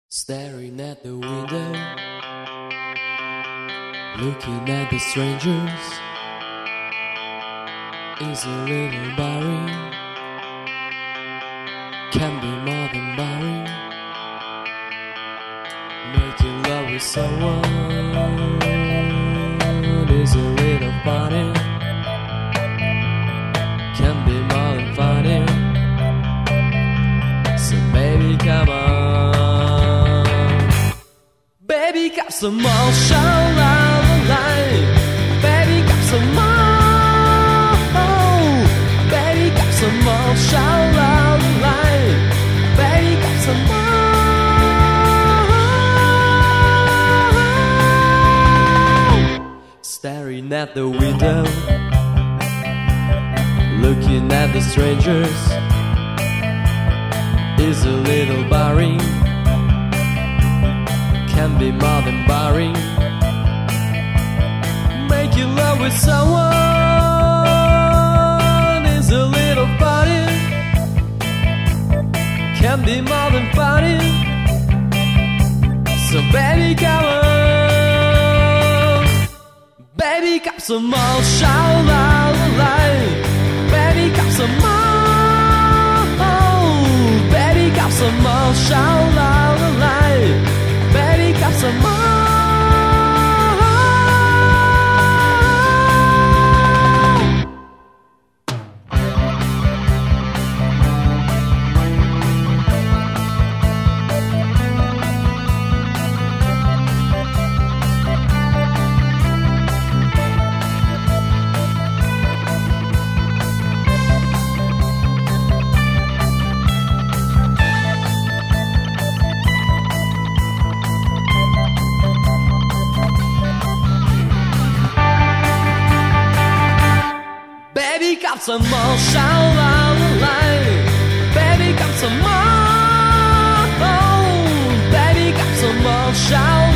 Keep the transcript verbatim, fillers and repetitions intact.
Staring at the window, looking at the strangers, is a little boring. Can be more than boring. Making love with someone is a little funny. Can be more than funny. So baby, come on. Baby, got some more show out the line. Baby, got some more. Baby, got some more show out the line. Baby, got some more. Staring at the window, looking at the strangers, is a little boring. Can be more than boring. Making love with someone is a little funny. Can be more than funny. So baby, come on. Baby, got some more shout out the line. Baby, got some more. Baby, got some more shout out the line. Baby, got some more. Baby, got some more shout out the line. Baby, got some more. Oh, baby, got some more shout.